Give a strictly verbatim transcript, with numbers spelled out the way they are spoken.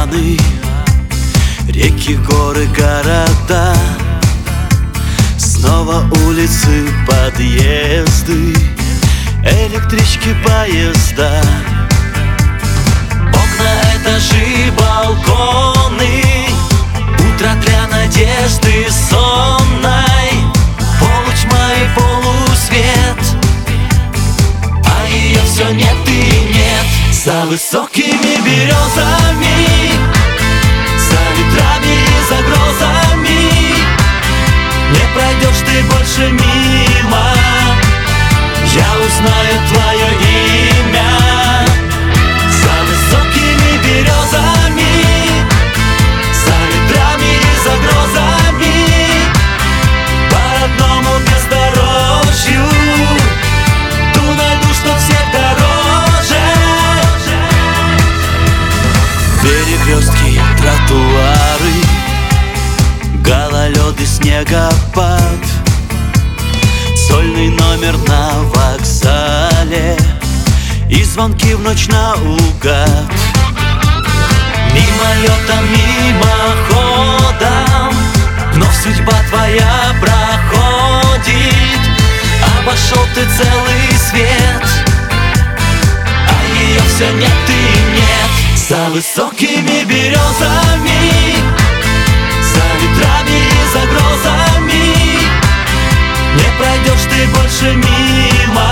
океаны, реки, горы, города, снова улицы, подъезды, электрички, поезда, окна, этажи, балконы, утро для надежды сонной, полутьма и полусвет, а ее все нет и нет. За высокими березами, за ветрами и за грозами не пройдешь ты больше мимо, я узнаю твое имя. За высокими березами, за ветрами и за грозами, по родному бездорожью ту найду, что всех дороже. Перекрестки, тротуары, гололед и снегопад, сольный номер на вокзале и звонки в ночь наугад. Мимолетом, мимоходом вновь судьба твоя проходит. Обошел ты целый свет, а ее все нет и нет. За высокими березами, за ветрами и за грозами не пройдешь ты больше мимо,